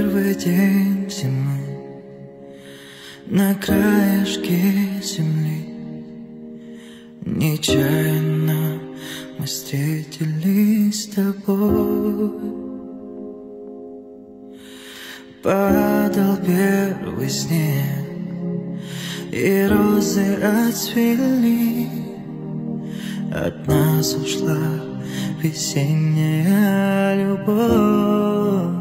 Первый день зимы на краешке земли. Нечаянно мы встретились с тобой. Падал первый снег, и розы отцвели. От нас ушла весенняя любовь.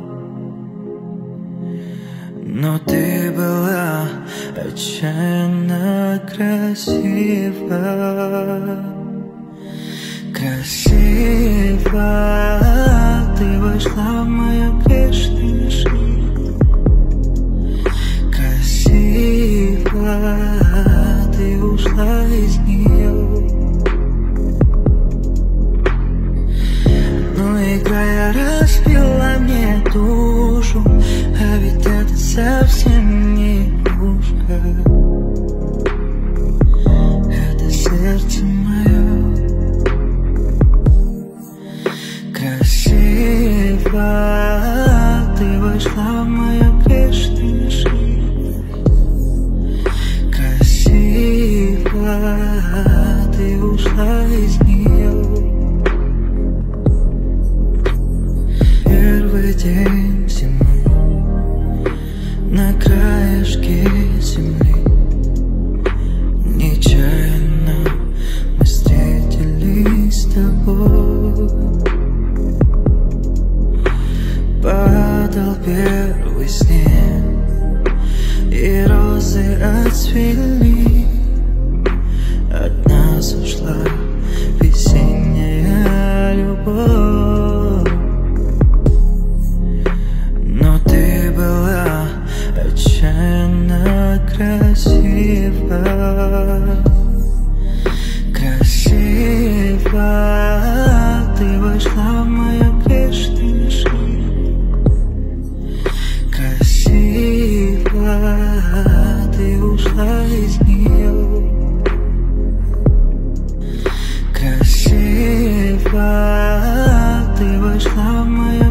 Но ты была отчаянно красива. Красиво ты вошла в мою грешную жизнь. Красиво ты ушла из нее. Но играя разбила мне душу, а ведь это совсем не игрушка. Это сердце мое. Красиво ты вошла в мою грешную жизнь. Красиво ты ушла из нее. Первый день зимы на краешке земли. Нечаянно мы встретились с тобой. Падал первый снег, и розы отцвели. От нас ушла весенняя любовь. Но ты была отчаянно красива. Красиво ты вошла в мою грешную жизнь. Красиво ты ушла из нее. Красиво ты вошла в мою